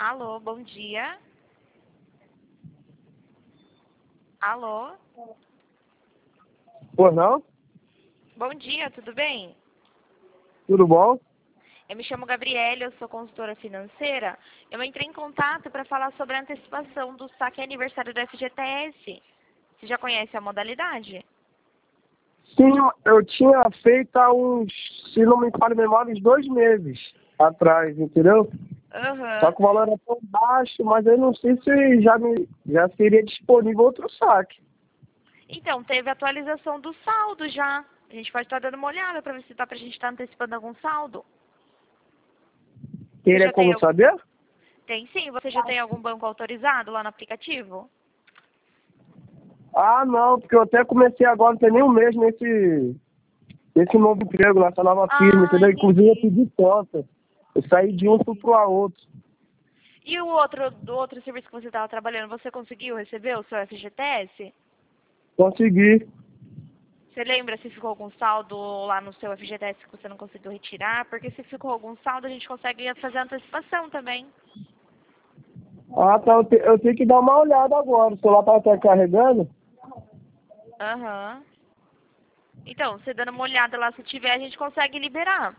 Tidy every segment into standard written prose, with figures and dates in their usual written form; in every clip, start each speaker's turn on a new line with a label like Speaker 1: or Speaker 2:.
Speaker 1: Alô, bom dia. Alô?
Speaker 2: Pô, não?
Speaker 1: Bom dia, tudo bem?
Speaker 2: Tudo bom?
Speaker 1: Eu me chamo Gabriela, eu sou consultora financeira. Eu entrei em contato para falar sobre a antecipação do saque aniversário do FGTS. Você já conhece a modalidade?
Speaker 2: Sim, eu tinha feito há uns, se não me falha a memória, uns 2 meses atrás, entendeu? Só
Speaker 1: Aham.
Speaker 2: que o valor era tão baixo, mas eu não sei se já seria disponível outro saque.
Speaker 1: Então, teve atualização do saldo já. A gente pode estar dando uma olhada para ver se dá pra gente estar antecipando algum saldo. Você
Speaker 2: Teria
Speaker 1: já tem
Speaker 2: como
Speaker 1: algum...
Speaker 2: saber?
Speaker 1: Tem sim, você já tem algum banco autorizado lá no aplicativo?
Speaker 2: Ah, não, porque eu até comecei agora, não tem nem um mês nesse novo emprego, nessa nova firma,
Speaker 1: Ah,
Speaker 2: entendeu? Inclusive eu
Speaker 1: entendi.
Speaker 2: pedi conta. Eu saí de um fui pro outro.
Speaker 1: E o outro, do outro serviço que você estava trabalhando, você conseguiu receber o seu FGTS?
Speaker 2: Consegui.
Speaker 1: Você lembra se ficou algum saldo lá no seu FGTS que você não conseguiu retirar? Porque se ficou algum saldo, a gente consegue fazer a antecipação também.
Speaker 2: Ah, tá, eu tenho que dar uma olhada agora. O celular tá até carregando.
Speaker 1: Aham. Então, você dando uma olhada lá, se tiver, a gente consegue liberar.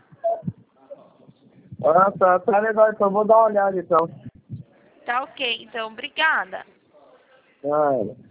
Speaker 2: Ah, tá legal, então vou dar uma olhada então.
Speaker 1: Tá ok, então, obrigada.
Speaker 2: Ah,